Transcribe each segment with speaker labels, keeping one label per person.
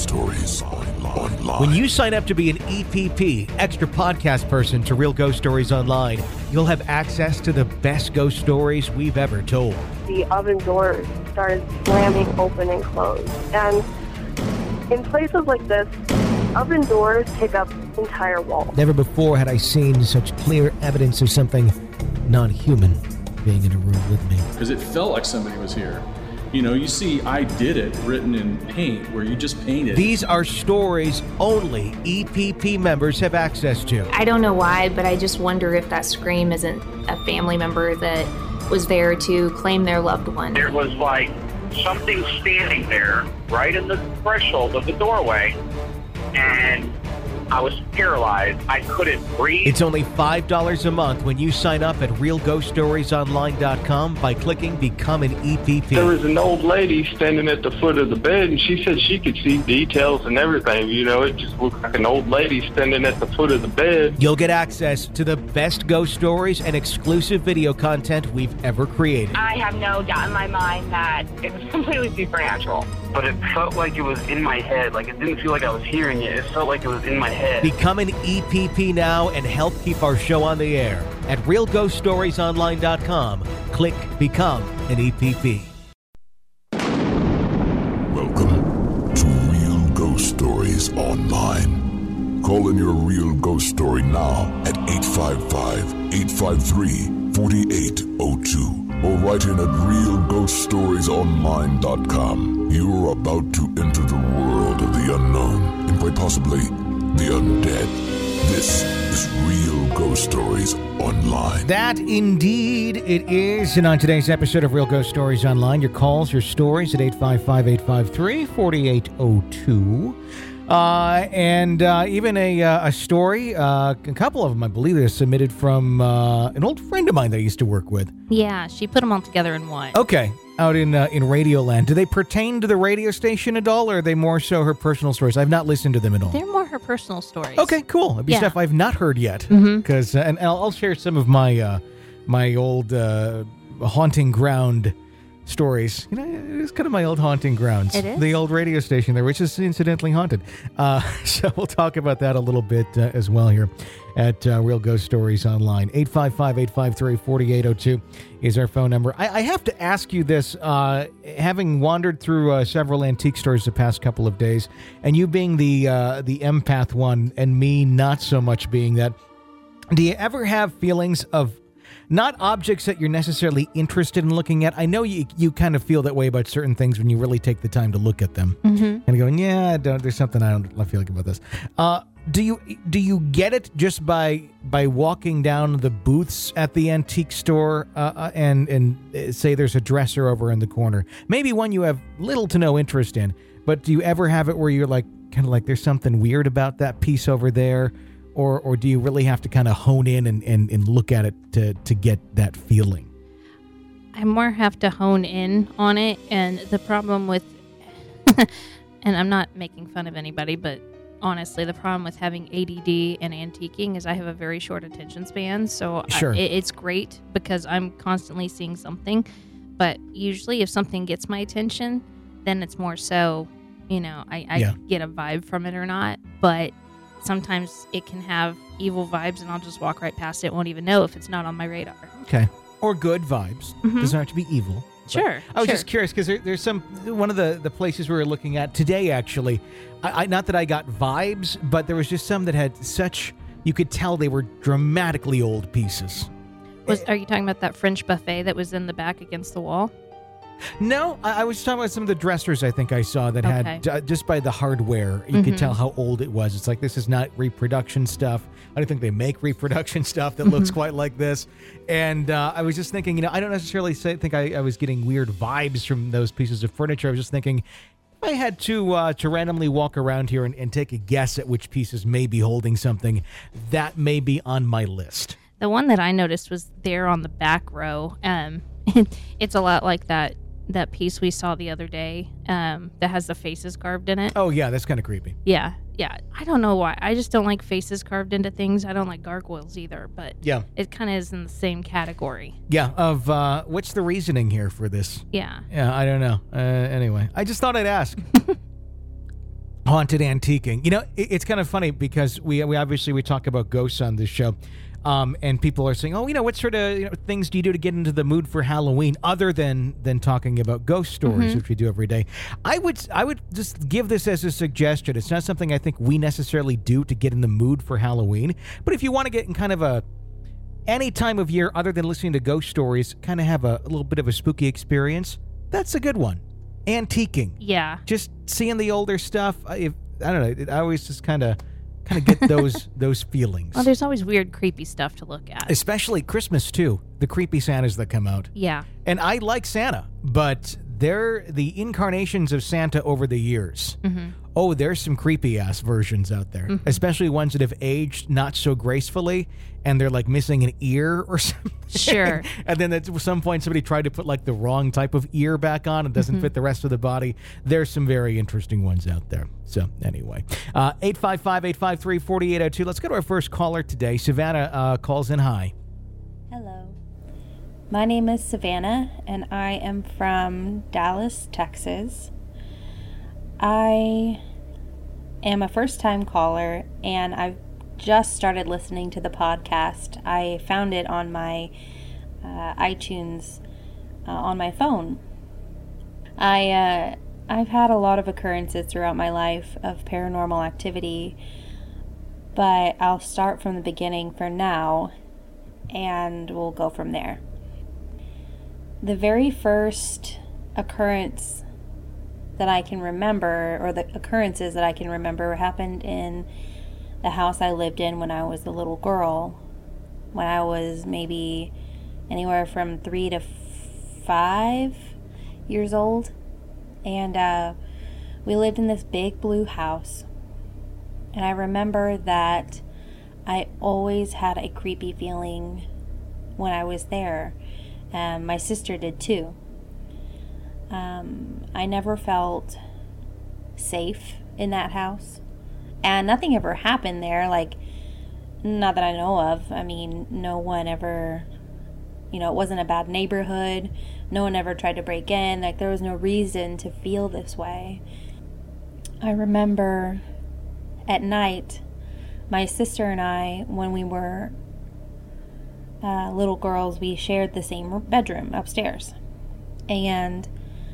Speaker 1: Stories Online.
Speaker 2: When you sign up to be an EPP, extra podcast person, to Real Ghost Stories Online, you'll have access to the best ghost stories we've ever told.
Speaker 3: The oven doors started slamming open and closed. And in places like this, oven doors take up entire walls.
Speaker 2: Never before had I seen such clear evidence of something non-human being in a room with me.
Speaker 4: Because it felt like somebody was here. You know, you see "I did it" written in paint, where you just painted.
Speaker 2: These are stories only EPP members have access to.
Speaker 5: I don't know why, but I just wonder if that scream isn't a family member that was there to claim their loved one.
Speaker 6: There was like something standing there right in the threshold of the doorway, and I was paralyzed. I couldn't breathe.
Speaker 2: It's only $5 a month when you sign up at realghoststoriesonline.com by clicking Become an EPP.
Speaker 7: There was an old lady standing at the foot of the bed, and she said she could see details and everything. You know, it just looked like an old lady standing at the foot of the bed.
Speaker 2: You'll get access to the best ghost stories and exclusive video content we've ever created.
Speaker 8: I have no doubt in my mind that it was completely supernatural.
Speaker 9: But it felt like it was in my head. Like, it didn't feel like I was hearing it. It felt like it was in my head.
Speaker 2: Become an EPP now and help keep our show on the air. At realghoststoriesonline.com, click Become an EPP.
Speaker 1: Welcome to Real Ghost Stories Online. Call in your real ghost story now at 855-853-4802 or write in at realghoststoriesonline.com. You are about to enter the world of the unknown and quite possibly the undead. This is Real Ghost Stories Online.
Speaker 2: That indeed it is. And on today's episode of Real Ghost Stories Online, your calls, your stories at 855-853-4802. Even a story, a couple of them, I believe, they're submitted from an old friend of mine that I used to work with.
Speaker 5: Yeah, she put them all together in one.
Speaker 2: Okay, out in Radioland. Do they pertain to the radio station at all, or are they more so her personal stories? I've not listened to them at all.
Speaker 5: They're more her personal stories.
Speaker 2: Okay, cool. It'd be stuff I've not heard yet. Because and I'll share some of my my old haunting ground stories. You know, it's kind of my old haunting grounds.
Speaker 5: It is?
Speaker 2: The old radio station there, which is incidentally haunted. So we'll talk about that a little bit as well here at Real Ghost Stories Online. 855-853-4802 is our phone number. I have to ask you this, having wandered through several antique stores the past couple of days, and you being the empath one and me not so much being that, do you ever have feelings of not objects that you're necessarily interested in looking at? I know you kind of feel that way about certain things when you really take the time to look at them. And going, yeah, there's something I don't feel like about this. Do you get it just by walking down the booths at the antique store and say there's a dresser over in the corner, maybe one you have little to no interest in, but do you ever have it where you're like kind of like there's something weird about that piece over there? Or do you really have to kind of hone in and look at it to get that feeling?
Speaker 5: I more have to hone in on it, and the problem with, and I'm not making fun of anybody, but honestly, the problem with having ADD and antiquing is I have a very short attention span, so
Speaker 2: sure.
Speaker 5: It's great because I'm constantly seeing something, but usually if something gets my attention, then it's more so, you know, I get a vibe from it or not, but sometimes it can have evil vibes and I'll just walk right past it, won't even know if it's not on my radar. Okay.
Speaker 2: Or good vibes. Doesn't have to be evil.
Speaker 5: Sure.
Speaker 2: I was just curious because there's one of the places we were looking at today, actually, I not that I got vibes, but there was just some that had such, you could tell they were dramatically old pieces.
Speaker 5: Are you talking about that French buffet that was in the back against the wall?
Speaker 2: No, I was talking about some of the dressers I think I saw that had, just by the hardware, you could tell how old it was. It's like, this is not reproduction stuff. I don't think they make reproduction stuff that looks quite like this. And I was just thinking, you know, I don't necessarily think I was getting weird vibes from those pieces of furniture. I was just thinking, if I had to randomly walk around here and take a guess at which pieces may be holding something, that may be on my list.
Speaker 5: The one that I noticed was there on the back row. It's a lot like that piece we saw the other day that has the faces carved in it.
Speaker 2: Oh, yeah, that's kind of creepy.
Speaker 5: Yeah. I don't know why. I just don't like faces carved into things. I don't like gargoyles either, but it kind of is in the same category.
Speaker 2: Yeah, of what's the reasoning here for this?
Speaker 5: Yeah.
Speaker 2: Yeah, I don't know. Anyway, I just thought I'd ask. haunted antiquing. You know, it's kind of funny because we obviously talk about ghosts on this show. And people are saying, oh, you know, what sort of things do you do to get into the mood for Halloween other than talking about ghost stories, which we do every day? I would just give this as a suggestion. It's not something I think we necessarily do to get in the mood for Halloween. But if you want to get in kind of any time of year other than listening to ghost stories, kind of have a little bit of a spooky experience, that's a good one. Antiquing.
Speaker 5: Yeah.
Speaker 2: Just seeing the older stuff. I don't know. I always just kind of get those feelings.
Speaker 5: Well, there's always weird, creepy stuff to look at.
Speaker 2: Especially Christmas, too. The creepy Santas that come out.
Speaker 5: Yeah.
Speaker 2: And I like Santa, but they're the incarnations of Santa over the years. Mm-hmm. Oh, there's some creepy-ass versions out there. Mm-hmm. Especially ones that have aged not so gracefully, and they're like missing an ear or something.
Speaker 5: Sure.
Speaker 2: And then at some point somebody tried to put like the wrong type of ear back on. It doesn't fit the rest of the body. There's some very interesting ones out there. So anyway, 855-853-4802. Let's go to our first caller today. Savannah calls in. Hi.
Speaker 10: Hello. My name is Savannah, and I am from Dallas, Texas. I am a first-time caller, and I've just started listening to the podcast. I found it on my iTunes on my phone. I've had a lot of occurrences throughout my life of paranormal activity, but I'll start from the beginning for now, and we'll go from there. The very first occurrence that I can remember, or the occurrences that I can remember, happened in the house I lived in when I was a little girl, when I was maybe anywhere from 3 to 5 years old. And we lived in this big blue house. And I remember that I always had a creepy feeling when I was there. My sister did too. I never felt safe in that house. And nothing ever happened there, like, not that I know of. I mean, no one ever, it wasn't a bad neighborhood. No one ever tried to break in. Like, there was no reason to feel this way. I remember at night, my sister and I, when we were little girls, we shared the same bedroom upstairs. And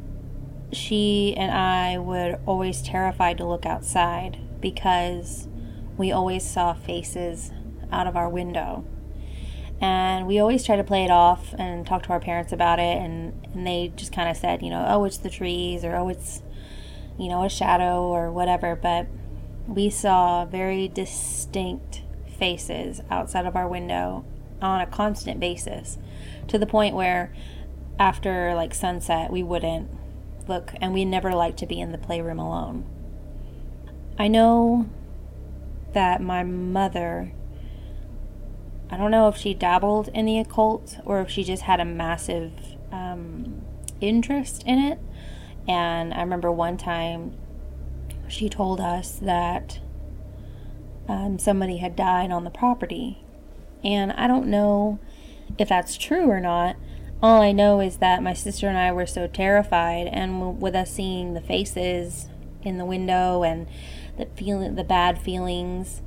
Speaker 10: she and I were always terrified to look outside because we always saw faces out of our window. And we always tried to play it off and talk to our parents about it, and they just kind of said, oh, it's the trees, or oh, it's, a shadow or whatever. But we saw very distinct faces outside of our window on a constant basis, to the point where after like sunset we wouldn't look, and we never liked to be in the playroom alone. I know that my mother, I don't know if she dabbled in the occult or if she just had a massive interest in it. And I remember one time she told us that somebody had died on the property. And I don't know if that's true or not. All I know is that my sister and I were so terrified, and with us seeing the faces in the window and the bad feelings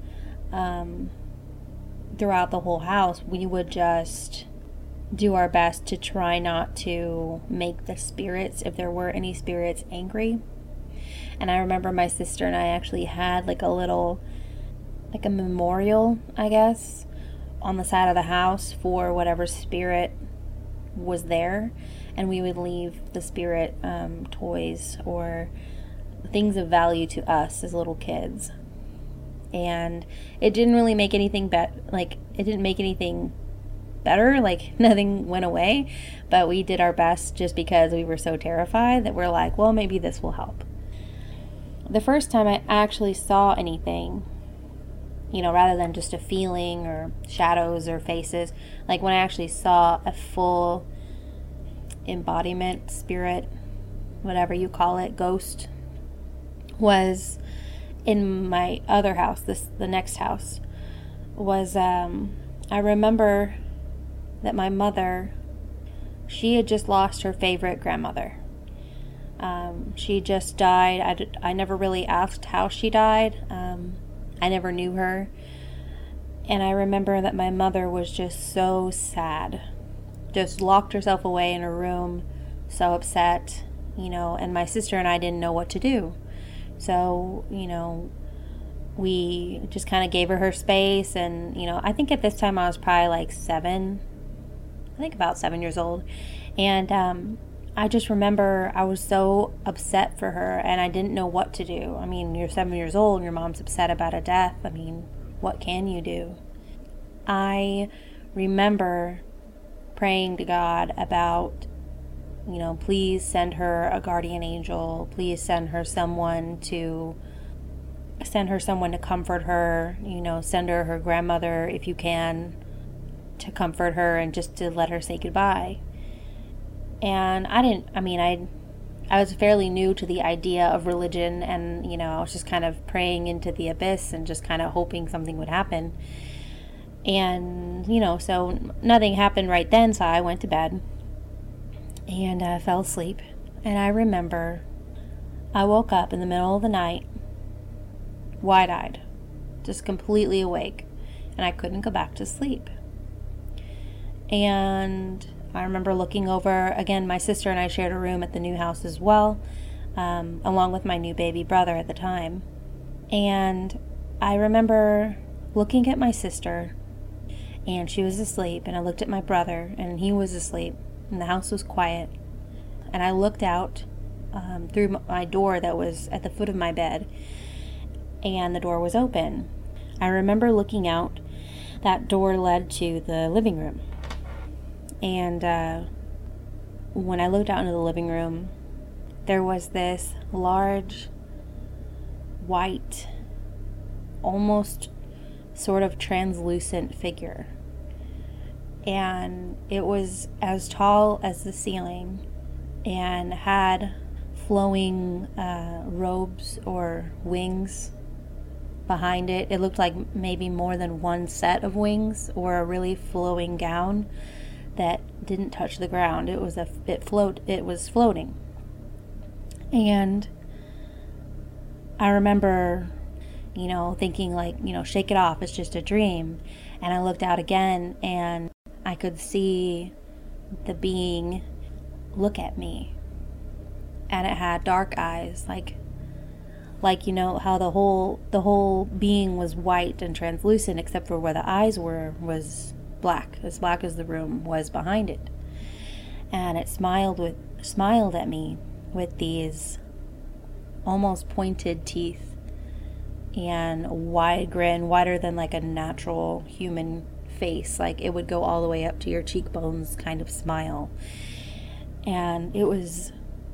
Speaker 10: throughout the whole house, we would just do our best to try not to make the spirits, if there were any spirits, angry. And I remember my sister and I actually had like a memorial, I guess, on the side of the house for whatever spirit was there, and we would leave the spirit toys or things of value to us as little kids. And it didn't really make anything it didn't make anything better, like nothing went away, but we did our best just because we were so terrified that we're like, well, maybe this will help. The first time I actually saw anything, rather than just a feeling or shadows or faces, like when I actually saw a full embodiment, spirit, whatever you call it, ghost, was in my other house. The next house was, I remember that my mother, she had just lost her favorite grandmother. She just died. I never really asked how she died. I never knew her. And I remember that my mother was just so sad. Just locked herself away in her room, so upset, and my sister and I didn't know what to do. So, we just kind of gave her space. And, I think at this time I was probably like 7. I think about 7 years old. And I just remember I was so upset for her and I didn't know what to do. I mean, you're 7 years old and your mom's upset about a death. I mean, what can you do? I remember praying to God about, please send her a guardian angel. Please send her someone to comfort her. Send her her grandmother if you can, to comfort her and just to let her say goodbye. And I was fairly new to the idea of religion, and, I was just kind of praying into the abyss and just kind of hoping something would happen. And, so nothing happened right then, so I went to bed and fell asleep. And I remember I woke up in the middle of the night, wide-eyed, just completely awake, and I couldn't go back to sleep. And I remember looking over, again, my sister and I shared a room at the new house as well, along with my new baby brother at the time. And I remember looking at my sister, and she was asleep, and I looked at my brother, and he was asleep, and the house was quiet. And I looked out through my door that was at the foot of my bed, and the door was open. I remember looking out. That door led to the living room. And when I looked out into the living room, there was this large, white, almost sort of translucent figure. And it was as tall as the ceiling and had flowing robes or wings behind it. It looked like maybe more than one set of wings, or a really flowing gown that didn't touch the ground. It was floating. And I remember, thinking like, shake it off, it's just a dream. And I looked out again and I could see the being look at me. And it had dark eyes, like how the whole being was white and translucent, except for where the eyes was black as the room was behind it. And it smiled at me with these almost pointed teeth and a wide grin, wider than like a natural human face. Like it would go all the way up to your cheekbones kind of smile. And it was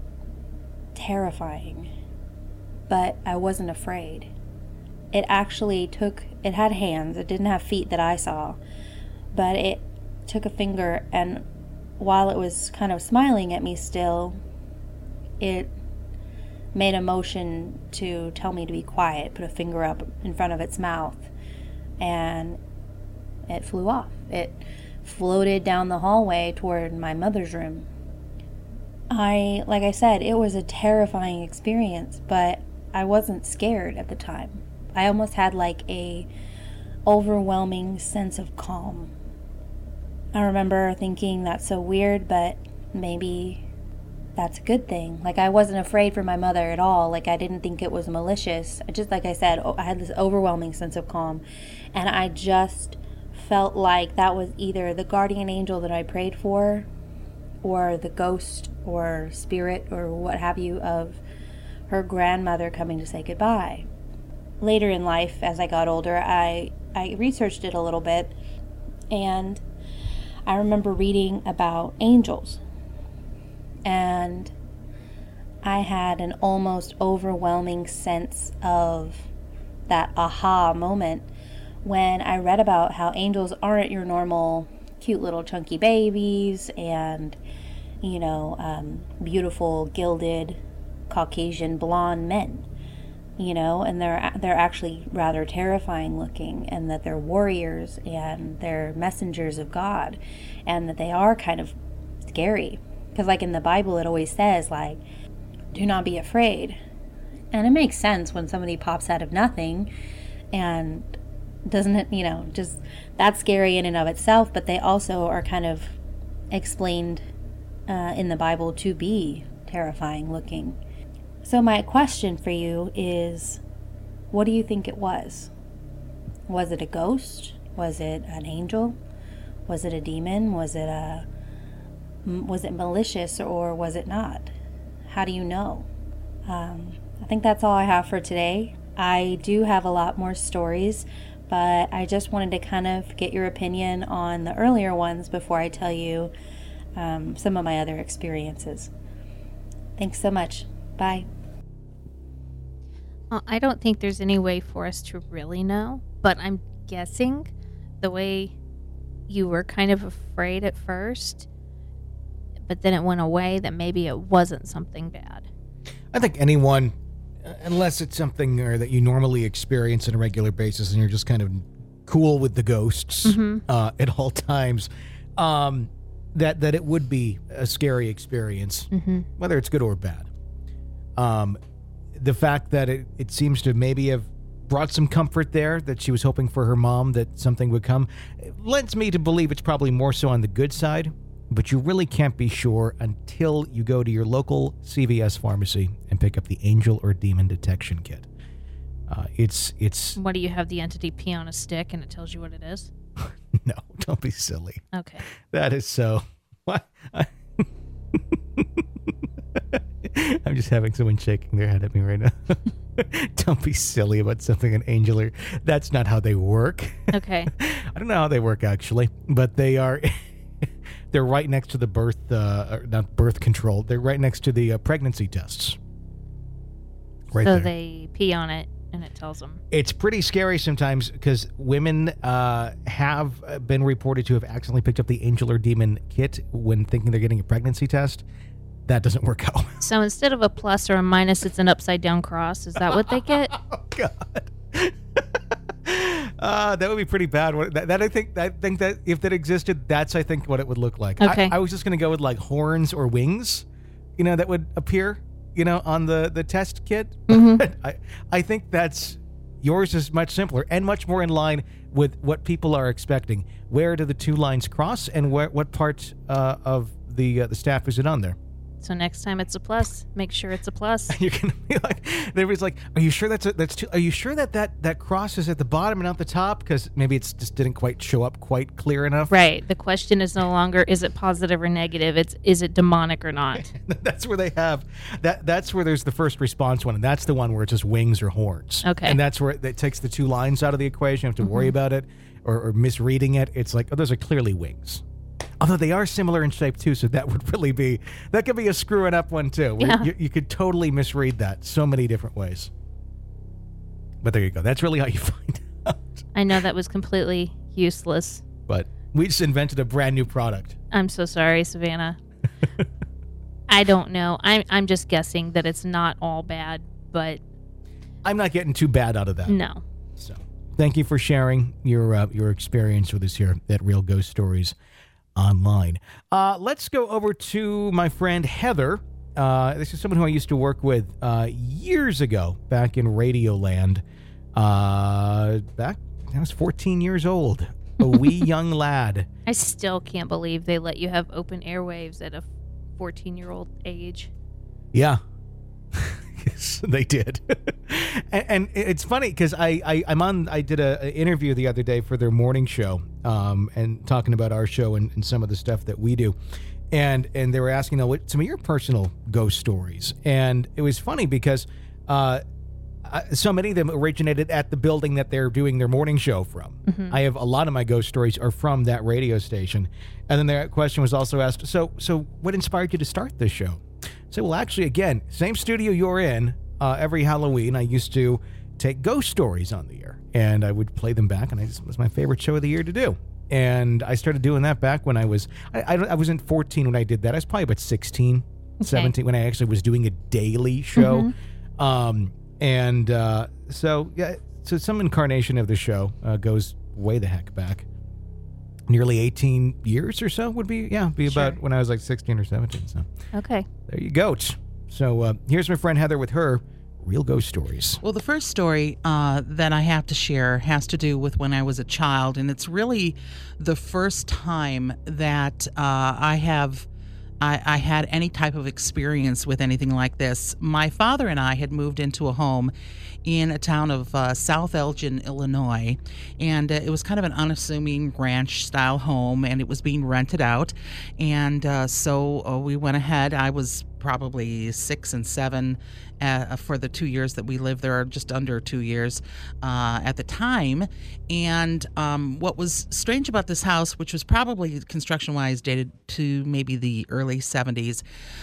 Speaker 10: terrifying, but I wasn't afraid. It had hands. It didn't have feet that I saw, but it took a finger, and while it was kind of smiling at me still, it made a motion to tell me to be quiet, put a finger up in front of its mouth, and it flew off. It floated down the hallway toward my mother's room. Like I said, it was a terrifying experience, but I wasn't scared at the time. I almost had like a overwhelming sense of calm. I remember thinking, that's so weird, but maybe that's a good thing. Like, I wasn't afraid for my mother at all. Like, I didn't think it was malicious. Just like I said, I had this overwhelming sense of calm, and I just felt like that was either the guardian angel that I prayed for, or the ghost or spirit or what have you of her grandmother coming to say goodbye. Later in life, as I got older, I researched it a little bit, and I remember reading about angels, and I had an almost overwhelming sense of that aha moment when I read about how angels aren't your normal cute little chunky babies and, beautiful gilded Caucasian blonde men. And they're actually rather terrifying looking, and that they're warriors and they're messengers of God, and that they are kind of scary. Because like in the Bible, it always says like, do not be afraid. And it makes sense when somebody pops out of nothing and doesn't it, just that's scary in and of itself, but they also are kind of explained in the Bible to be terrifying looking. So my question for you is, what do you think it was? Was it a ghost? Was it an angel? Was it a demon? Was it malicious, or was it not? How do you know? I think that's all I have for today. I do have a lot more stories, but I just wanted to kind of get your opinion on the earlier ones before I tell you some of my other experiences. Thanks so much. Bye.
Speaker 5: I don't think there's any way for us to really know, but I'm guessing the way you were kind of afraid at first, but then it went away, that maybe it wasn't something bad.
Speaker 2: I think anyone, unless it's something that you normally experience on a regular basis and you're just kind of cool with the ghosts at all times, that it would be a scary experience, whether it's good or bad. The fact that it seems to maybe have brought some comfort there, that she was hoping for her mom that something would come, it lends me to believe it's probably more so on the good side, but you really can't be sure until you go to your local CVS pharmacy and pick up the angel or demon detection kit. It's
Speaker 5: What, do you have the entity pee on a stick and it tells you what it is?
Speaker 2: No, don't be silly.
Speaker 5: Okay.
Speaker 2: That is so... What? I'm just having someone shaking their head at me right now. Don't be silly about something an angel or... That's not how they work.
Speaker 5: Okay.
Speaker 2: I don't know how they work, actually, but they are... They're right next to the not birth control. They're right next to the pregnancy tests. Right
Speaker 5: so
Speaker 2: there.
Speaker 5: They pee on it and it tells them.
Speaker 2: It's pretty scary sometimes because women have been reported to have accidentally picked up the angel or demon kit when thinking they're getting a pregnancy test. That doesn't work out.
Speaker 5: So instead of a plus or a minus, it's an upside down cross. Is that what they get?
Speaker 2: Oh, God. That would be pretty bad. I think that if that existed, that's I think what it would look like.
Speaker 5: Okay.
Speaker 2: I was just going to go with like horns or wings, that would appear, on the test kit. I think yours is much simpler and much more in line with what people are expecting. Where do the two lines cross, and what part of the staff is it on there?
Speaker 5: So next time it's a plus, make sure it's a plus.
Speaker 2: You're gonna be like, everybody's like, are you sure that's too? Are you sure that cross is at the bottom and not the top? Because maybe it's just didn't quite show up quite clear enough.
Speaker 5: Right. The question is no longer is it positive or negative. It's is it demonic or not.
Speaker 2: That's where they have that. That's where there's the first response one, and that's the one where it's just wings or horns.
Speaker 5: Okay.
Speaker 2: And that's where it takes the two lines out of the equation. You don't have to worry about it or misreading it. It's like, oh, those are clearly wings. Although they are similar in shape too, so that could be a screwing up one too.
Speaker 5: Yeah.
Speaker 2: You could totally misread that so many different ways. But there you go. That's really how you find out.
Speaker 5: I know that was completely useless.
Speaker 2: But we just invented a brand new product.
Speaker 5: I'm so sorry, Savannah. I don't know. I'm just guessing that it's not all bad, but
Speaker 2: I'm not getting too bad out of that.
Speaker 5: No.
Speaker 2: So thank you for sharing your experience with us here at Real Ghost Stories Online. Let's go over to my friend Heather. This is someone who I used to work with years ago, back in Radioland. I was 14 years old, a wee young lad.
Speaker 5: I still can't believe they let you have open airwaves at a 14-year-old age.
Speaker 2: Yeah. Yes, they did. and it's funny because I did an interview the other day for their morning show, and talking about our show and some of the stuff that we do. And they were asking, what some of your personal ghost stories. And it was funny because so many of them originated at the building that they're doing their morning show from. I have a lot of my ghost stories are from that radio station. And then their question was also asked, so what inspired you to start this show? So, well, actually, again, same studio you're in, every Halloween, I used to take ghost stories on the air, and I would play them back, and it was my favorite show of the year to do. And I started doing that back when I wasn't 14 when I did that. I was probably about 16, 17 when I actually was doing a daily show. So some incarnation of the show goes way the heck back. Nearly 18 years or so would be
Speaker 5: Sure.
Speaker 2: about when I was like 16 or 17. So
Speaker 5: Okay.
Speaker 2: there you go. So here's my friend Heather with her real ghost stories.
Speaker 11: Well, the first story that I have to share has to do with when I was a child, and it's really the first time that I had any type of experience with anything like this. My father and I had moved into a home in a town of South Elgin, Illinois, and it was kind of an unassuming ranch-style home, and it was being rented out, and so we went ahead. I was probably 6 and 7 for the 2 years that we lived there, just under 2 years at the time. And what was strange about this house, which was probably construction-wise dated to maybe the early 70s,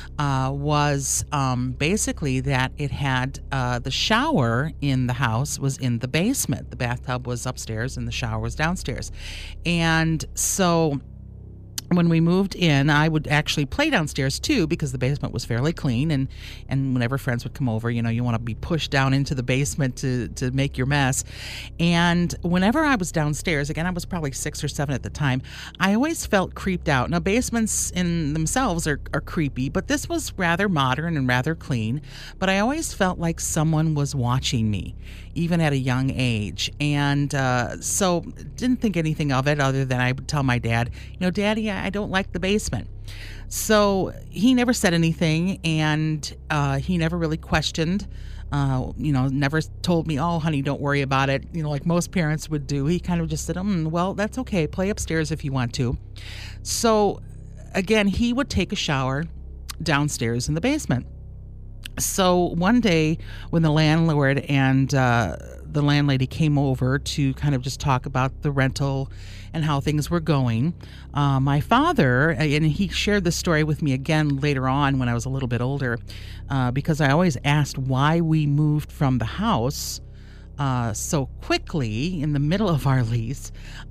Speaker 11: was basically that it had the shower in the house was in the basement. The bathtub was upstairs and the shower was downstairs. And so when we moved in, I would actually play downstairs too, because the basement was fairly clean, and whenever friends would come over, you want to be pushed down into the basement to make your mess. And whenever I was downstairs, again, I was probably 6 or 7 at the time, I always felt creeped out. Now, basements in themselves are creepy, but this was rather modern and rather clean, but I always felt like someone was watching me, even at a young age. And so didn't think anything of it other than I would tell my dad, Daddy, I don't like the basement. So he never said anything, and he never really questioned, never told me, oh, honey, don't worry about it, like most parents would do. He kind of just said, well, that's okay. Play upstairs if you want to. So again, he would take a shower downstairs in the basement. So one day when the landlord and the landlady came over to kind of just talk about the rental and how things were going, my father, and he shared this story with me again later on when I was a little bit older, because I always asked why we moved from the house so quickly in the middle of our lease.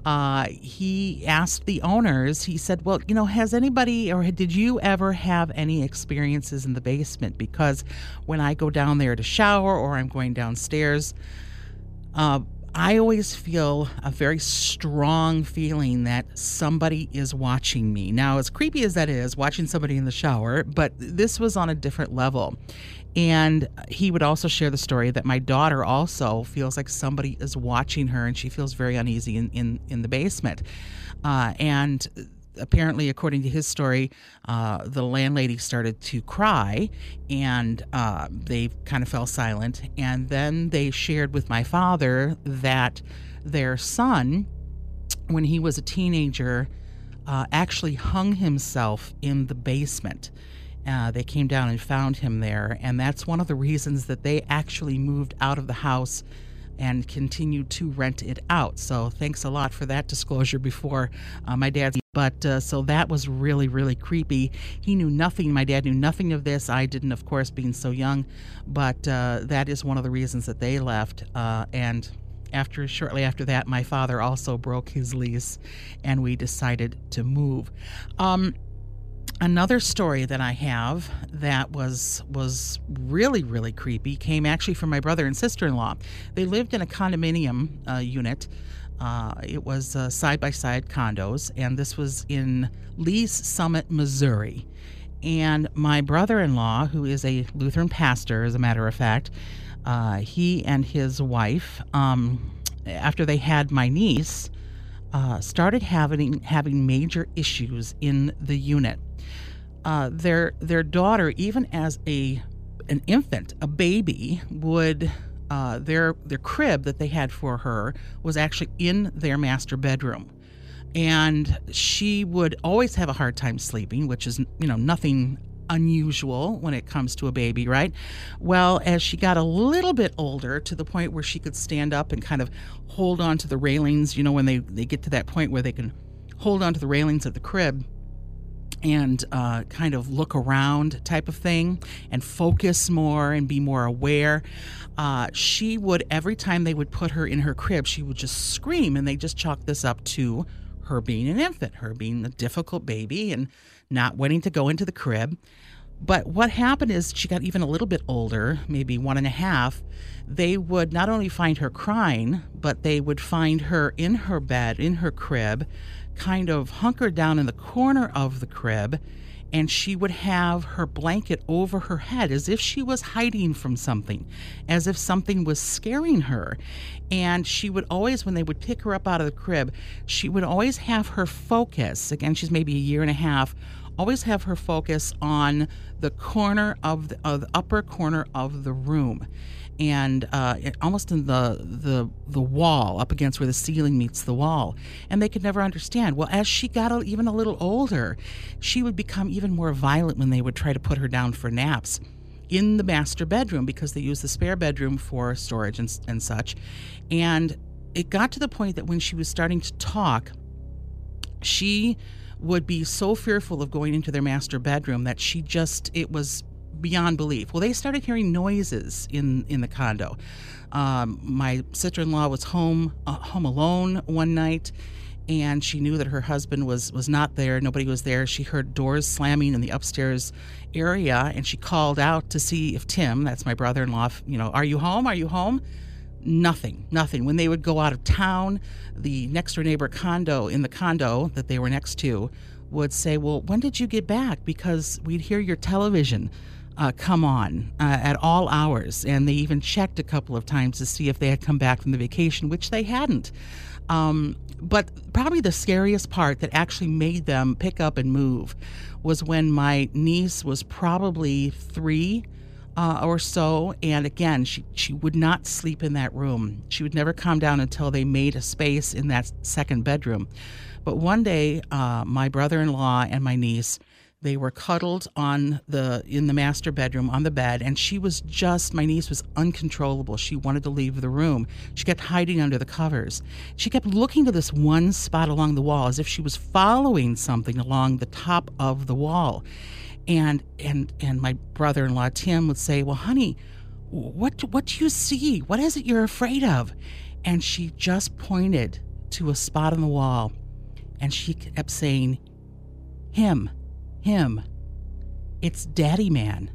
Speaker 11: He asked the owners, he said, well, has anybody, or did you ever have any experiences in the basement? Because when I go down there to shower or I'm going downstairs, I always feel a very strong feeling that somebody is watching me. Now, as creepy as that is, watching somebody in the shower, but this was on a different level. And he would also share the story that my daughter also feels like somebody is watching her, and she feels very uneasy in the basement. And apparently, according to his story, the landlady started to cry, and they kind of fell silent. And then they shared with my father that their son, when he was a teenager, actually hung himself in the basement. They came down and found him there, and that's one of the reasons that they actually moved out of the house and continued to rent it out. So thanks a lot for that disclosure before my dad. But so that was really, really creepy. He knew nothing. My dad knew nothing of this. I didn't, of course, being so young. But that is one of the reasons that they left. And shortly after that, my father also broke his lease, and we decided to move. Another story that I have that was really, really creepy came actually from my brother and sister-in-law. They lived in a condominium unit. It was side-by-side condos, and this was in Lee's Summit, Missouri. And my brother-in-law, who is a Lutheran pastor, as a matter of fact, he and his wife, after they had my niece, started having major issues in the unit. Their daughter, even as an infant, a baby, would their crib that they had for her was actually in their master bedroom, and she would always have a hard time sleeping, which is nothing unusual when it comes to a baby, right? Well, as she got a little bit older, to the point where she could stand up and kind of hold on to the railings, when they get to that point where they can hold on to the railings of the crib and kind of look around type of thing and focus more and be more aware, she would, every time they would put her in her crib, she would just scream, and they just chalk this up to her being an infant, her being a difficult baby and not wanting to go into the crib. But what happened is she got even a little bit older, maybe 1.5. They would not only find her crying, but they would find her in her bed, in her crib, kind of hunkered down in the corner of the crib, and she would have her blanket over her head as if she was hiding from something, as if something was scaring her. And she would always, when they would pick her up out of the crib, she would always have her focus, again, she's maybe a year and a half, always have her focus on the corner of the upper corner of the room, and almost in the wall, up against where the ceiling meets the wall. And they could never understand. Well, as she got even a little older, she would become even more violent when they would try to put her down for naps in the master bedroom, because they use the spare bedroom for storage and such. And it got to the point that when she was starting to talk, she would be so fearful of going into their master bedroom that it was beyond belief. Well, they started hearing noises in the condo. My sister-in-law was home alone one night, and she knew that her husband was not there. Nobody was there. She heard doors slamming in the upstairs area, and she called out to see if Tim, that's my brother-in-law, are you home? Are you home? Nothing. When they would go out of town, the next door neighbor in the condo that they were next to would say, well, when did you get back? Because we'd hear your television come on at all hours. And they even checked a couple of times to see if they had come back from the vacation, which they hadn't. But probably the scariest part that actually made them pick up and move was when my niece was probably 3 or so, and again, she would not sleep in that room. She would never calm down until they made a space in that second bedroom. But one day, my brother-in-law and my niece, they were cuddled in the master bedroom on the bed, and my niece was uncontrollable. She wanted to leave the room. She kept hiding under the covers. She kept looking to this one spot along the wall as if she was following something along the top of the wall. And my brother-in-law, Tim, would say, well, honey, what do you see? What is it you're afraid of? And she just pointed to a spot on the wall, and she kept saying, him. It's Daddy Man.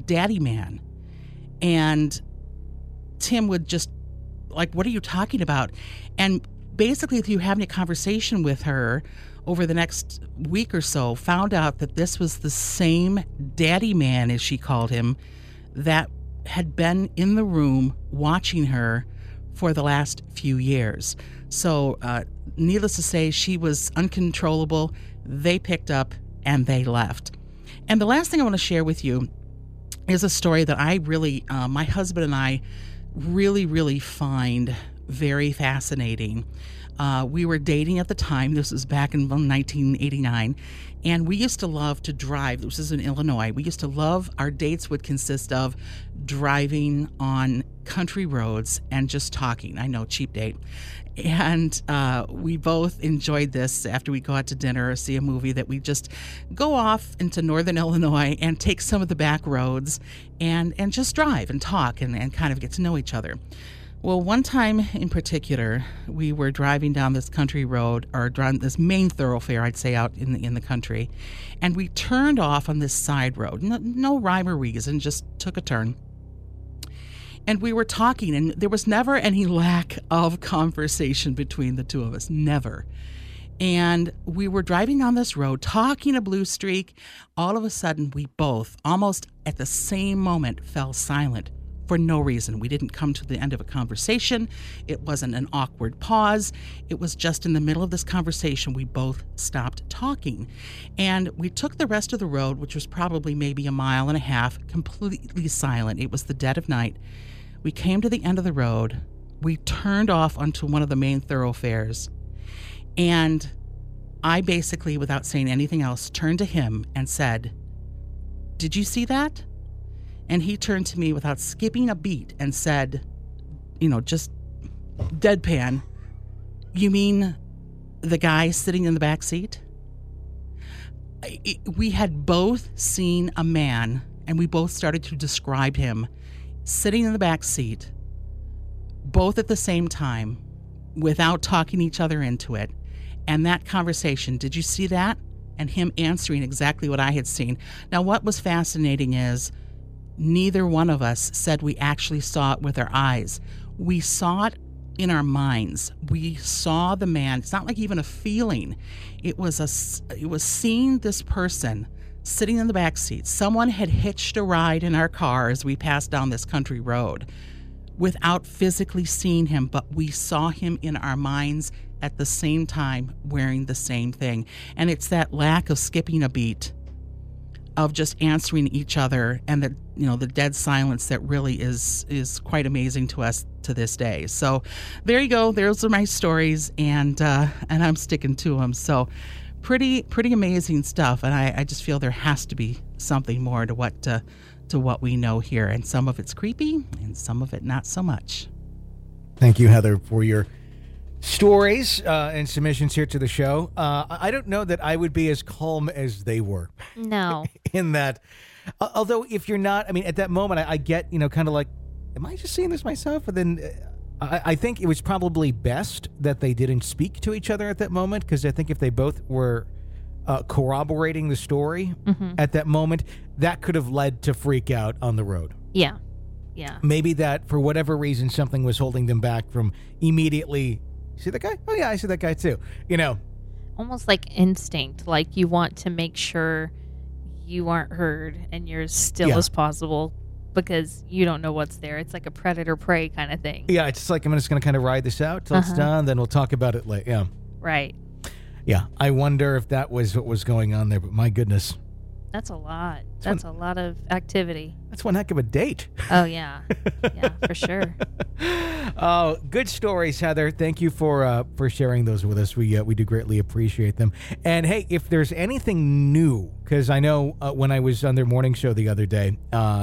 Speaker 11: And Tim would just, like, what are you talking about? And basically, through having a conversation with her over the next week or so, found out that this was the same Daddy Man, as she called him, that had been in the room watching her for the last few years. So needless to say, she was uncontrollable. They picked up and they left. And the last thing I want to share with you is a story that I really, my husband and I really, really find very fascinating. We were dating at the time. This was back in 1989. And we used to love to drive. This is in Illinois. Our dates would consist of driving on country roads and just talking. I know, cheap date. And we both enjoyed this after we go out to dinner or see a movie, that we just go off into northern Illinois and take some of the back roads and just drive and talk and kind of get to know each other. Well, one time in particular, we were driving down this country road, or down this main thoroughfare, I'd say, out in the country, and we turned off on this side road. No rhyme or reason, just took a turn. And we were talking, and there was never any lack of conversation between the two of us, never. And we were driving down this road, talking a blue streak. All of a sudden, we both, almost at the same moment, fell silent. For no reason. We didn't come to the end of a conversation. It wasn't an awkward pause. It was just in the middle of this conversation, we both stopped talking. And we took the rest of the road, which was probably maybe a mile and a half, completely silent. It was the dead of night. We came to the end of the road. We turned off onto one of the main thoroughfares. And I basically, without saying anything else, turned to him and said, "Did you see that?" And he turned to me without skipping a beat and said, just deadpan, "You mean the guy sitting in the back seat?" We had both seen a man, and we both started to describe him sitting in the back seat, both at the same time, without talking each other into it. And that conversation, "Did you see that?" And him answering exactly what I had seen. Now, what was fascinating is, neither one of us said we actually saw it with our eyes. We saw it in our minds. We saw the man. It's not like even a feeling. It was seeing this person sitting in the back seat. Someone had hitched a ride in our car as we passed down this country road without physically seeing him, but we saw him in our minds at the same time wearing the same thing. And it's that lack of skipping a beat, of just answering each other, and the dead silence that really is quite amazing to us to this day. So there you go. Those are my stories, and I'm sticking to them. So pretty amazing stuff. And I just feel there has to be something more to what we know here. And some of it's creepy, and some of it not so much.
Speaker 2: Thank you, Heather, for your stories and submissions here to the show. I don't know that I would be as calm as they were.
Speaker 5: No.
Speaker 2: In that, although if you're not, I mean, at that moment, I get, kind of like, am I just seeing this myself? And then I think it was probably best that they didn't speak to each other at that moment, because I think if they both were corroborating the story at that moment, that could have led to freak out on the road.
Speaker 5: Yeah.
Speaker 2: Maybe that, for whatever reason, something was holding them back from immediately, see that guy? Oh, yeah, I see that guy too.
Speaker 5: Almost like instinct, like you want to make sure you aren't heard and you're as still as possible because you don't know what's there. It's like a predator-prey kind of thing.
Speaker 2: Yeah, it's just like, I'm just going to kind of ride this out till it's done, then we'll talk about it later. Yeah.
Speaker 5: Right.
Speaker 2: Yeah, I wonder if that was what was going on there, but my goodness.
Speaker 5: That's a lot. That's a lot of activity.
Speaker 2: That's one heck of a date.
Speaker 5: Oh, yeah. Yeah, for sure.
Speaker 2: Oh, good stories, Heather. Thank you for sharing those with us. We do greatly appreciate them. And, hey, if there's anything new, because I know when I was on their morning show the other day,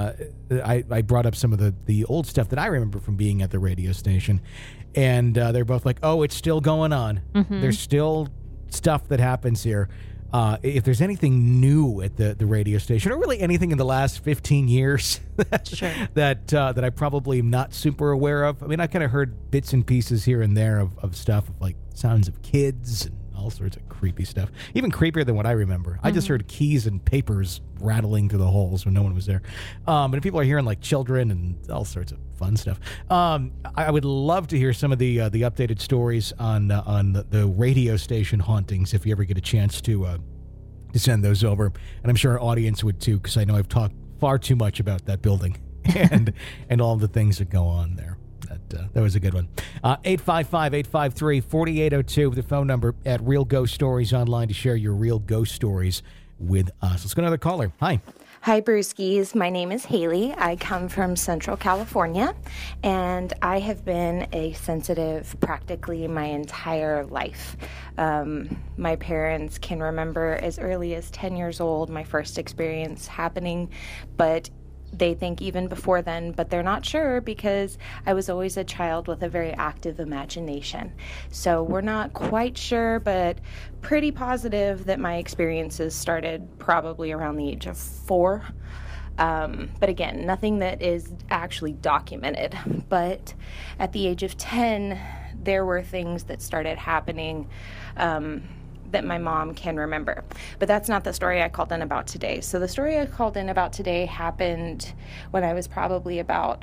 Speaker 2: I brought up some of the old stuff that I remember from being at the radio station. And they're both like, oh, it's still going on. There's still stuff that happens here. If there's anything new at the radio station, or really anything in the last 15 years that I probably am not super aware of. I mean, I kind of heard bits and pieces here and there of stuff, of like sounds of kids and all sorts of creepy stuff. Even creepier than what I remember. I just heard keys and papers rattling through the halls when no one was there. And people are hearing like children and all sorts of fun stuff. I would love to hear some of the updated stories on the radio station hauntings if you ever get a chance to send those over. And I'm sure our audience would too, because I know I've talked far too much about that building and all the things that go on there. That was a good one. 855-853-4802, the phone number at Real Ghost Stories Online to share your real ghost stories with us. Let's go to another caller. Hi.
Speaker 12: Hi, Brewskis. My name is Haley. I come from Central California, and I have been a sensitive practically my entire life. My parents can remember as early as 10 years old my first experience happening, but they think even before then, but they're not sure because I was always a child with a very active imagination. So we're not quite sure, but pretty positive that my experiences started probably around the age of 4. But again, nothing that is actually documented. But at the age of 10, there were things that started happening that my mom can remember. But that's not the story I called in about today. So the story I called in about today happened when I was probably about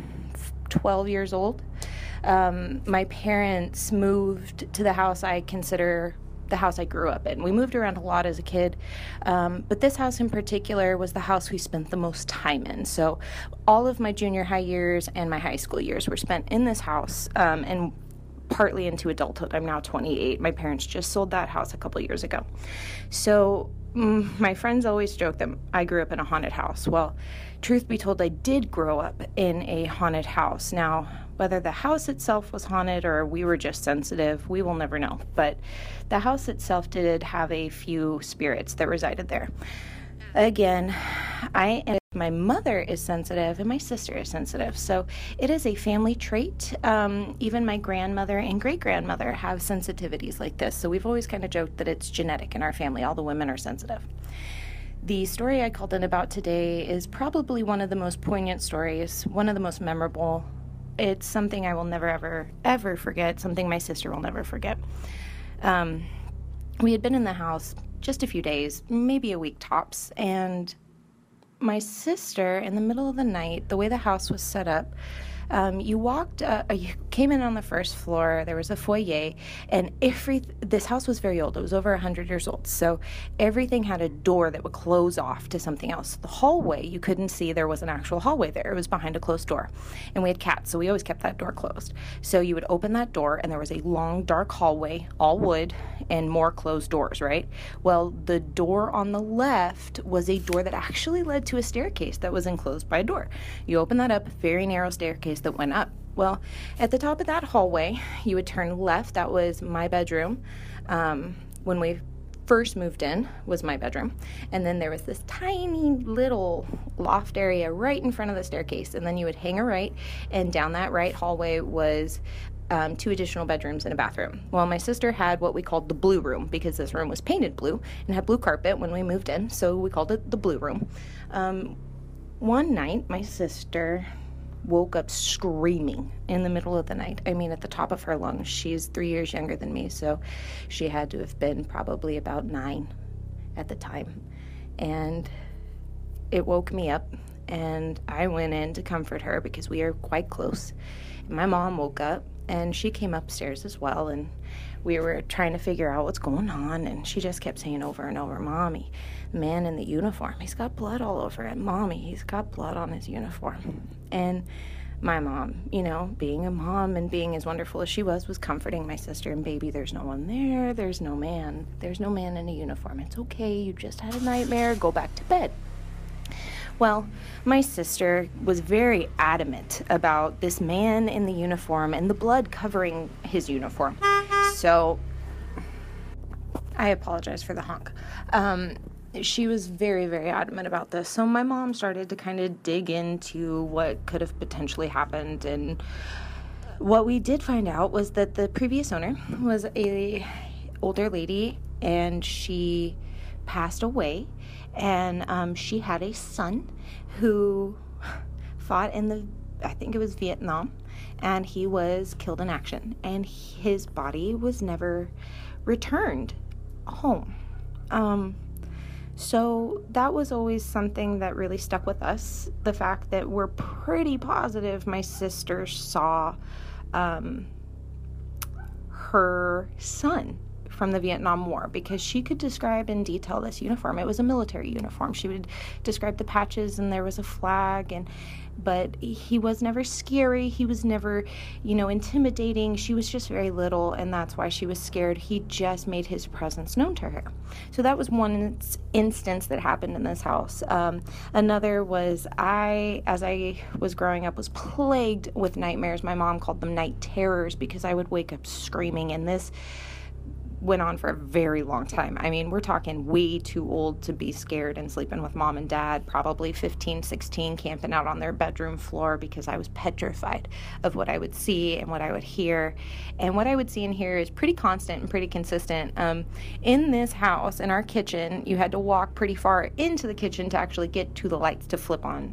Speaker 12: 12 years old. My parents moved to the house I consider the house I grew up in. We moved around a lot as a kid, but this house in particular was the house we spent the most time in. So all of my junior high years and my high school years were spent in this house, and partly into adulthood. I'm now 28. My parents just sold that house a couple years ago. So my friends always joke that I grew up in a haunted house. Well, truth be told, I did grow up in a haunted house. Now, whether the house itself was haunted or we were just sensitive, we will never know. But the house itself did have a few spirits that resided there. Again, my mother is sensitive and my sister is sensitive. So it is a family trait. Even my grandmother and great-grandmother have sensitivities like this. So we've always kind of joked that it's genetic in our family. All the women are sensitive. The story I called in about today is probably one of the most poignant stories, one of the most memorable. It's something I will never, ever forget, something my sister will never forget. We had been in the house just a few days, maybe a week tops, and my sister, in the middle of the night, the way the house was set up, you came in on the first floor. There was a foyer, and this house was very old. It was over 100 years old, so everything had a door that would close off to something else. The hallway, you couldn't see there was an actual hallway there. It was behind a closed door, and we had cats, so we always kept that door closed. So you would open that door, and there was a long, dark hallway, all wood, and more closed doors, right? Well, the door on the left was a door that actually led to a staircase that was enclosed by a door. You open that up, very narrow staircase that went up. Well, at the top of that hallway, you would turn left. That was my bedroom. When we first moved in, was my bedroom. And then there was this tiny little loft area right in front of the staircase. And then you would hang a right, and down that right hallway was 2 additional bedrooms and a bathroom. Well, my sister had what we called the blue room, because this room was painted blue and had blue carpet when we moved in, so we called it the blue room. One night, my sister woke up screaming in the middle of the night. I mean, at the top of her lungs. She's 3 years younger than me, so she had to have been probably about 9 at the time. And it woke me up, and I went in to comfort her because we are quite close. My mom woke up, and she came upstairs as well, and we were trying to figure out what's going on, and she just kept saying over and over, "Mommy, the man in the uniform, he's got blood all over it. Mommy, he's got blood on his uniform." And my mom, you know, being a mom and being as wonderful as she was comforting my sister, and "Baby, there's no one there. There's no man. There's no man in a uniform. It's okay. You just had a nightmare. Go back to bed." Well, my sister was very adamant about this man in the uniform and the blood covering his uniform. So, I apologize for the honk. She was very, very adamant about this. So my mom started to kind of dig into what could have potentially happened. And what we did find out was that the previous owner was a older lady, and she passed away. And she had a son who fought in I think it was Vietnam, and he was killed in action, and his body was never returned home. So that was always something that really stuck with us. The fact that we're pretty positive my sister saw her son from the Vietnam War, because she could describe in detail this uniform. It was a military uniform. She would describe the patches, and there was a flag, but he was never scary. He was never, intimidating. She was just very little, and that's why she was scared. He just made his presence known to her. So that was one instance that happened in this house. Another was as I was growing up, was plagued with nightmares. My mom called them night terrors, because I would wake up screaming, and this went on for a very long time. I mean, we're talking way too old to be scared and sleeping with mom and dad, probably 15, 16, camping out on their bedroom floor, because I was petrified of what I would see and what I would hear. And what I would see and hear is pretty constant and pretty consistent. In this house, in our kitchen, you had to walk pretty far into the kitchen to actually get to the lights to flip on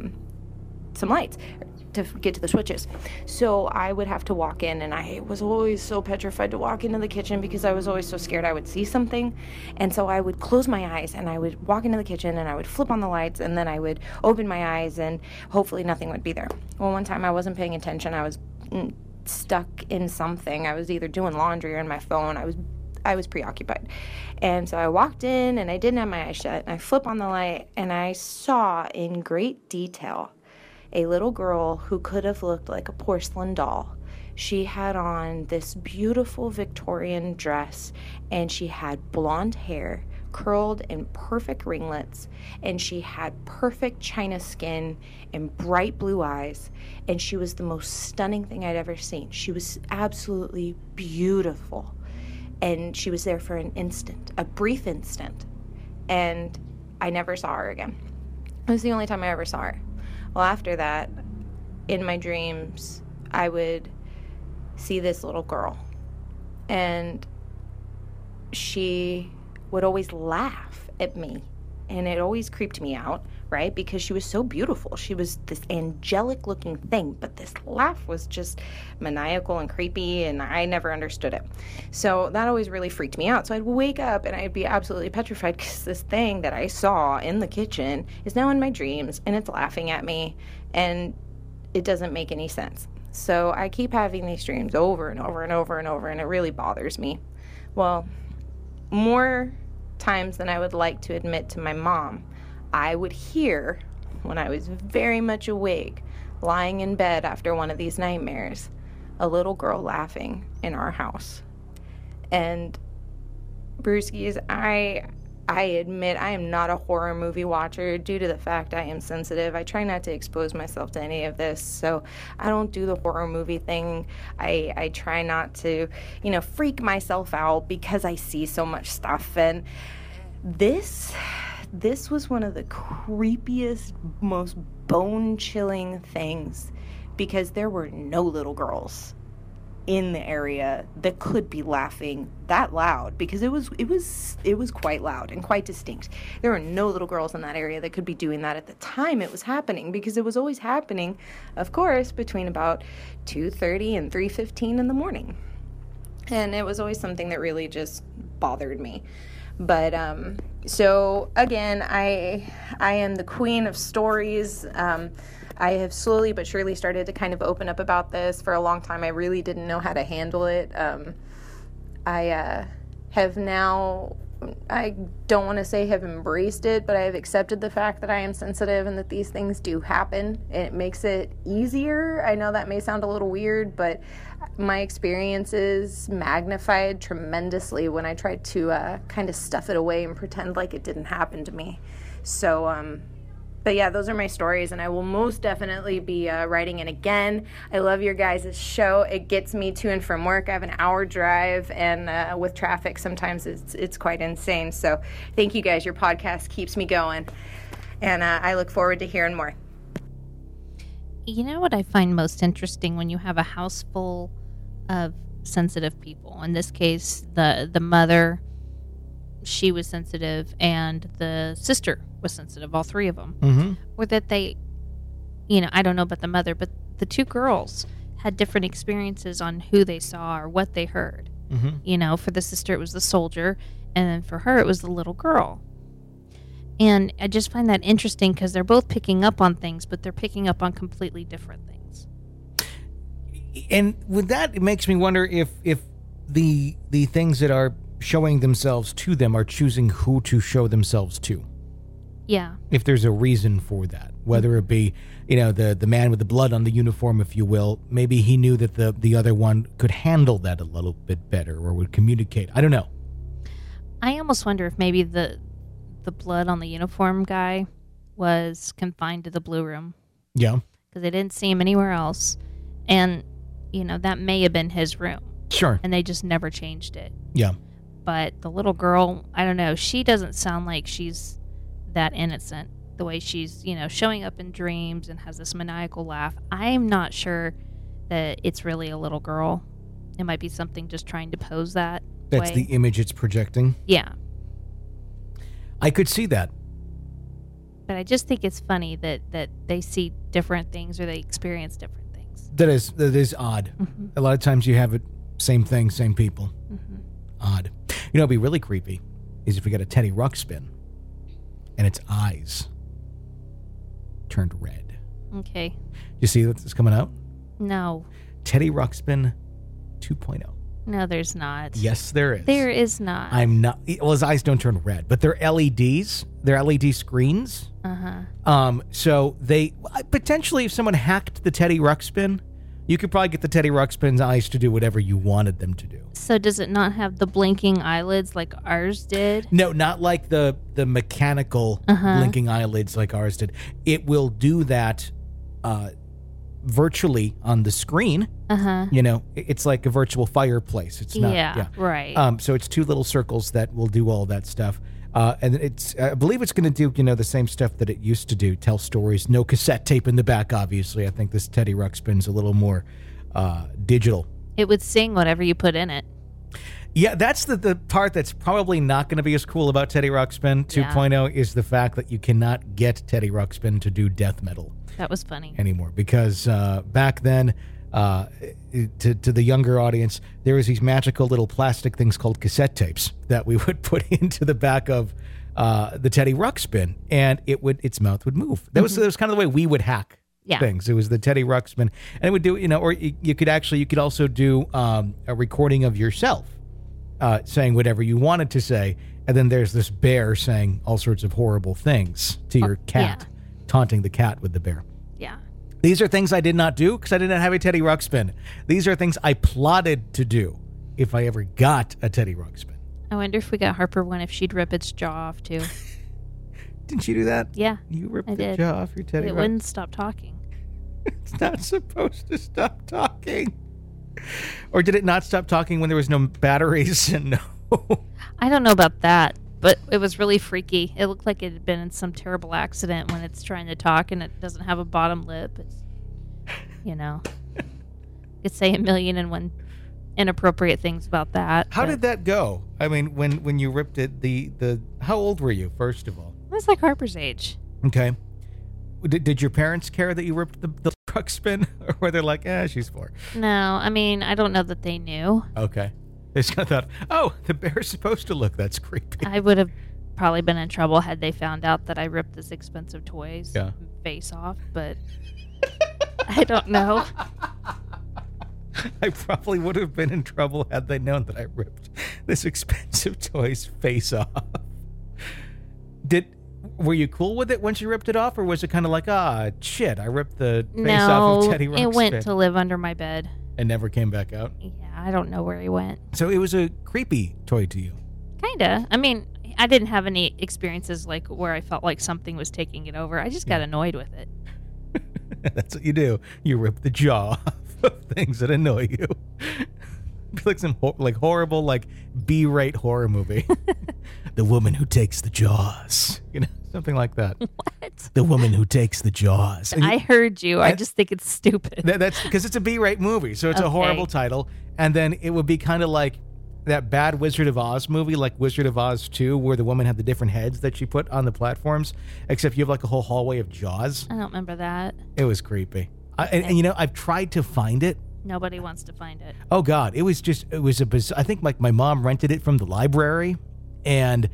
Speaker 12: some lights, to get to the switches. So I would have to walk in, and I was always so petrified to walk into the kitchen, because I was always so scared I would see something. And so I would close my eyes, and I would walk into the kitchen, and I would flip on the lights, and then I would open my eyes, and hopefully nothing would be there. Well, one time I wasn't paying attention. I was stuck in something. I was either doing laundry or on my phone. I was preoccupied. And so I walked in, and I didn't have my eyes shut, and I flip on the light, and I saw in great detail a little girl who could have looked like a porcelain doll. She had on this beautiful Victorian dress, and she had blonde hair curled in perfect ringlets, and she had perfect china skin and bright blue eyes, and she was the most stunning thing I'd ever seen. She was absolutely beautiful, and she was there for an instant, a brief instant, and I never saw her again. It was the only time I ever saw her. Well, after that, in my dreams, I would see this little girl, and she would always laugh at me, and it always creeped me out, right? Because she was so beautiful. She was this angelic looking thing, but this laugh was just maniacal and creepy, and I never understood it. So that always really freaked me out. So I'd wake up, and I'd be absolutely petrified, because this thing that I saw in the kitchen is now in my dreams, and it's laughing at me, and it doesn't make any sense. So I keep having these dreams over and over and over and over, and it really bothers me. Well, more times than I would like to admit to my mom, I would hear, when I was very much awake, lying in bed after one of these nightmares, a little girl laughing in our house. And Brewskis, I admit I am not a horror movie watcher due to the fact I am sensitive. I try not to expose myself to any of this, so I don't do the horror movie thing. I try not to, freak myself out because I see so much stuff. And this was one of the creepiest, most bone-chilling things, because there were no little girls in the area that could be laughing that loud, because it was quite loud and quite distinct. There were no little girls in that area that could be doing that at the time it was happening, because it was always happening, of course, between about 2:30 and 3:15 in the morning. And it was always something that really just bothered me. But so again, I am the queen of stories. I have slowly but surely started to kind of open up about this. For a long time, I really didn't know how to handle it. I have now, I don't want to say have embraced it, but I have accepted the fact that I am sensitive and that these things do happen. It makes it easier. I know that may sound a little weird, but my experiences magnified tremendously when I tried to kind of stuff it away and pretend like it didn't happen to me. So, but yeah, those are my stories, and I will most definitely be writing it again. I love your guys' show. It gets me to and from work. I have an hour drive, and with traffic, sometimes it's quite insane. So thank you guys. Your podcast keeps me going, and I look forward to hearing more.
Speaker 5: You know what I find most interesting when you have a house full of sensitive people? In this case, the mother, she was sensitive, and the sister was sensitive, all three of them.
Speaker 2: Mm-hmm.
Speaker 5: Or that they, I don't know about the mother, but the two girls had different experiences on who they saw or what they heard.
Speaker 2: Mm-hmm.
Speaker 5: For the sister, it was the soldier, and then for her, it was the little girl. And I just find that interesting because they're both picking up on things, but they're picking up on completely different things.
Speaker 2: And with that, it makes me wonder if the things that are showing themselves to them are choosing who to show themselves to.
Speaker 5: Yeah.
Speaker 2: If there's a reason for that, whether it be, the man with the blood on the uniform, if you will, maybe he knew that the other one could handle that a little bit better or would communicate. I don't know.
Speaker 5: I almost wonder if maybe the blood on the uniform guy was confined to the blue room.
Speaker 2: Yeah.
Speaker 5: Because they didn't see him anywhere else. And, that may have been his room.
Speaker 2: Sure.
Speaker 5: And they just never changed it.
Speaker 2: Yeah.
Speaker 5: But the little girl, I don't know, she doesn't sound like she's that innocent. The way she's, showing up in dreams and has this maniacal laugh. I'm not sure that it's really a little girl. It might be something just trying to pose that
Speaker 2: That's
Speaker 5: way.
Speaker 2: the image it's projecting?
Speaker 5: Yeah.
Speaker 2: I could see that.
Speaker 5: But I just think it's funny that they see different things or they experience different things.
Speaker 2: That is odd.
Speaker 5: Mm-hmm.
Speaker 2: A lot of times you have it, same thing, same people.
Speaker 5: Mm-hmm.
Speaker 2: Odd. It'd be really creepy is if we got a Teddy Ruxpin and its eyes turned red.
Speaker 5: Okay.
Speaker 2: You see what's coming out?
Speaker 5: No.
Speaker 2: Teddy Ruxpin 2.0.
Speaker 5: No, there's not.
Speaker 2: Yes, there is.
Speaker 5: There is not.
Speaker 2: I'm not. Well, his eyes don't turn red, but they're LEDs. They're LED screens.
Speaker 5: Uh-huh.
Speaker 2: So they potentially, if someone hacked the Teddy Ruxpin, you could probably get the Teddy Ruxpin's eyes to do whatever you wanted them to do.
Speaker 5: So does it not have the blinking eyelids like ours did?
Speaker 2: No, not like the mechanical blinking eyelids like ours did. It will do that virtually on the screen.
Speaker 5: Uh-huh.
Speaker 2: It's like a virtual fireplace. It's not.
Speaker 5: Yeah. Right.
Speaker 2: So it's two little circles that will do all that stuff. And I believe it's going to do, the same stuff that it used to do, tell stories. No cassette tape in the back, obviously. I think this Teddy Ruxpin's a little more digital.
Speaker 5: It would sing whatever you put in it.
Speaker 2: Yeah, that's the part that's probably not going to be as cool about Teddy Ruxpin 2.0 is the fact that you cannot get Teddy Ruxpin to do death metal.
Speaker 5: That was funny.
Speaker 2: Anymore, because back then, to the younger audience, there was these magical little plastic things called cassette tapes that we would put into the back of the Teddy Ruxpin, and its mouth would move. That was kind of the way we would hack things. It was the Teddy Ruxpin, and it would do, or you could also do a recording of yourself saying whatever you wanted to say, and then there's this bear saying all sorts of horrible things to your cat, taunting the cat with the bear.
Speaker 5: Yeah.
Speaker 2: These are things I did not do because I did not have a Teddy Ruxpin. These are things I plotted to do if I ever got a Teddy Ruxpin.
Speaker 5: I wonder if we got Harper one, if she'd rip its jaw off too.
Speaker 2: Didn't you do that?
Speaker 5: Yeah.
Speaker 2: You ripped the jaw off your Teddy Ruxpin.
Speaker 5: It wouldn't stop talking.
Speaker 2: It's not supposed to stop talking. Or did it not stop talking when there was no batteries and no...
Speaker 5: I don't know about that, but it was really freaky. It looked like it had been in some terrible accident when it's trying to talk and it doesn't have a bottom lip. It's, you could say 1,000,001 inappropriate things about that.
Speaker 2: How did that go? I mean, when you ripped it, how old were you, first of all?
Speaker 5: I was like Harper's age.
Speaker 2: Okay. Did your parents care that you ripped the Ruxpin? Or were they like, she's 4?
Speaker 5: No, I mean, I don't know that they knew.
Speaker 2: Okay. They just kind of thought, the bear's supposed to look. That's creepy.
Speaker 5: I would have probably been in trouble had they found out that I ripped this expensive toy's face off, but I don't know.
Speaker 2: I probably would have been in trouble had they known that I ripped this expensive toy's face off. Were you cool with it once you ripped it off, or was it kind of like, shit, I ripped the face off of Teddy Ruxpin?
Speaker 5: It went to live under my bed.
Speaker 2: And never came back out?
Speaker 5: Yeah, I don't know where he went.
Speaker 2: So it was a creepy toy to you?
Speaker 5: Kinda. I mean, I didn't have any experiences like where I felt like something was taking it over. I just got annoyed with it.
Speaker 2: That's what you do. You rip the jaw off of things that annoy you. Like some horrible B-rate horror movie. The woman who takes the jaws. Something like that.
Speaker 5: What?
Speaker 2: The woman who takes the jaws.
Speaker 5: I heard you. I just think it's stupid.
Speaker 2: That's because it's a B-rate movie, so it's a horrible title. And then it would be kind of like that bad Wizard of Oz movie, like Wizard of Oz 2, where the woman had the different heads that she put on the platforms, except you have a whole hallway of jaws.
Speaker 5: I don't remember that.
Speaker 2: It was creepy. And I've tried to find it.
Speaker 5: Nobody wants to find it.
Speaker 2: Oh, God. It was a bizarre. I think my mom rented it from the library, and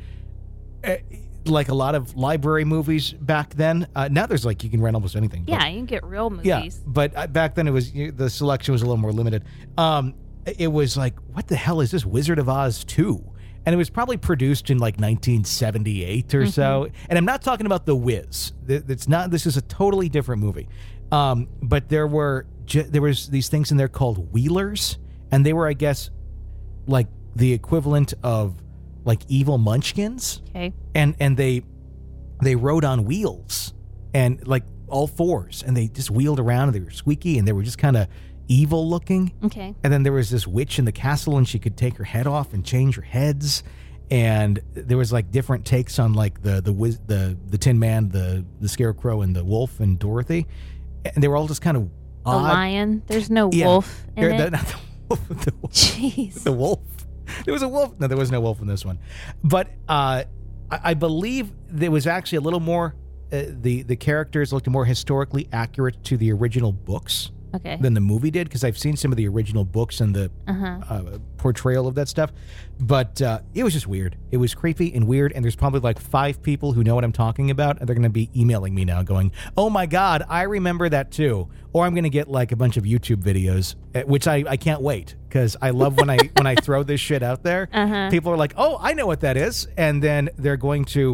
Speaker 2: like a lot of library movies back then. Now there's you can rent almost anything.
Speaker 5: Yeah, you can get real movies.
Speaker 2: Yeah, but back then the selection was a little more limited. It was what the hell is this, Wizard of Oz 2? And it was probably produced in 1978 or so. And I'm not talking about The Wiz. This is a totally different movie. But there was these things in there called wheelers, and they were, I guess, the equivalent of evil munchkins.
Speaker 5: Okay.
Speaker 2: And they rode on wheels and all fours, and they just wheeled around, and they were squeaky, and they were just kind of evil looking.
Speaker 5: Okay.
Speaker 2: And then there was this witch in the castle, and she could take her head off and change her heads. And there was different takes on the Tin Man, the Scarecrow, and the Wolf and Dorothy. And they were all just kind of odd.
Speaker 5: The lion. There's no wolf in it.
Speaker 2: Not the wolf. The wolf.
Speaker 5: Jeez.
Speaker 2: The wolf. There was a wolf. No, there was no wolf in this one. But I believe there was actually a little more. The characters looked more historically accurate to the original books.
Speaker 5: Okay.
Speaker 2: Than the movie did, because I've seen some of the original books and the portrayal of that stuff. But it was just weird. It was creepy and weird, and there's probably 5 people who know what I'm talking about, and they're going to be emailing me now going, oh my God, I remember that too. Or I'm going to get a bunch of YouTube videos, which I can't wait, because I love when I throw this shit out there. People are like, oh, I know what that is. And then they're going to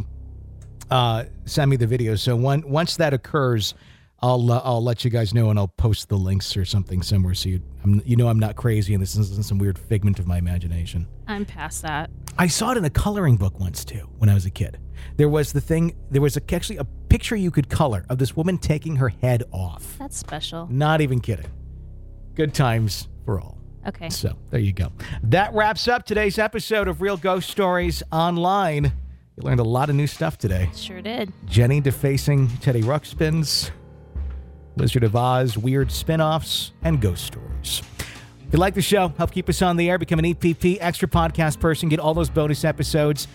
Speaker 2: send me the videos. So once that occurs, I'll let you guys know, and I'll post the links or something somewhere, so I'm not crazy and this isn't some weird figment of my imagination.
Speaker 5: I'm past that.
Speaker 2: I saw it in a coloring book once too when I was a kid. There was actually a picture you could color of this woman taking her head off.
Speaker 5: That's special.
Speaker 2: Not even kidding. Good times for all.
Speaker 5: Okay.
Speaker 2: So there you go. That wraps up today's episode of Real Ghost Stories Online. You learned a lot of new stuff today.
Speaker 5: Sure did.
Speaker 2: Jenny defacing Teddy Ruxpins, Wizard of Oz, weird spin-offs, and ghost stories. If you like the show, help keep us on the air, become an EPP Extra Podcast person, get all those bonus episodes,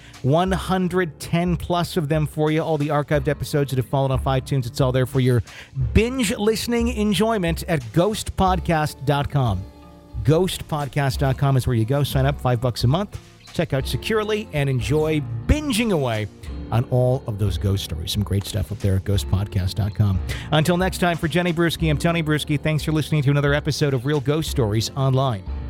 Speaker 2: 110 plus of them for you, all the archived episodes that have fallen off iTunes. It's all there for your binge listening enjoyment at ghostpodcast.com. Ghostpodcast.com is where you go. Sign up, $5 a month. Check out securely and enjoy binging away on all of those ghost stories. Some great stuff up there at ghostpodcast.com. Until next time, for Jenny Brueski, I'm Tony Brueski. Thanks for listening to another episode of Real Ghost Stories Online.